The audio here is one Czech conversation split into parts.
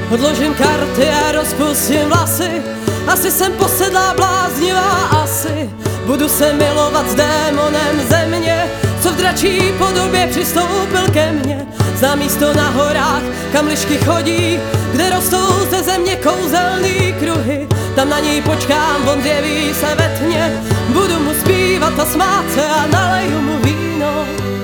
Odložím karty a rozpustím vlasy. Asi jsem posedlá bláznivá, asi budu se milovat s démonem země, co v dračí podobě přistoupil ke mně. Znám místo na horách, kam lišky chodí, kde rostou ze země kouzelný kruhy. Tam na něj počkám, on zjeví se ve tmě, budu mu zpívat a smát se a naleju mu víno.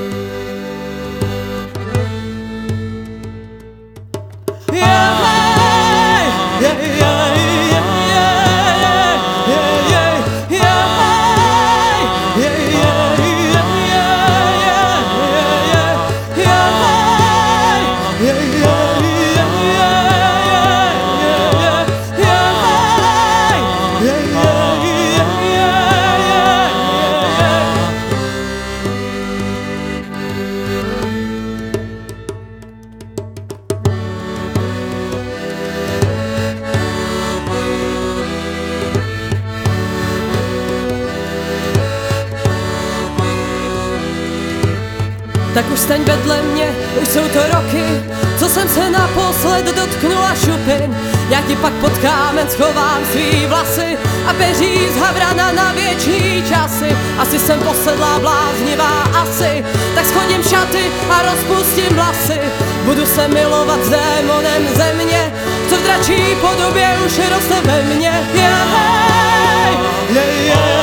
Tak už staň vedle mě, už jsou to roky, co jsem se naposled dotknula šupin. Já ti pak pod kámen schovám svý vlasy a peří z havrana na věčný časy. Asi jsem posedlá bláznivá, asi, tak schodím šaty a rozpustím vlasy. Budu se milovat s démonem země, co v dračí podobě už roste ve mně. Yeah, yeah, yeah.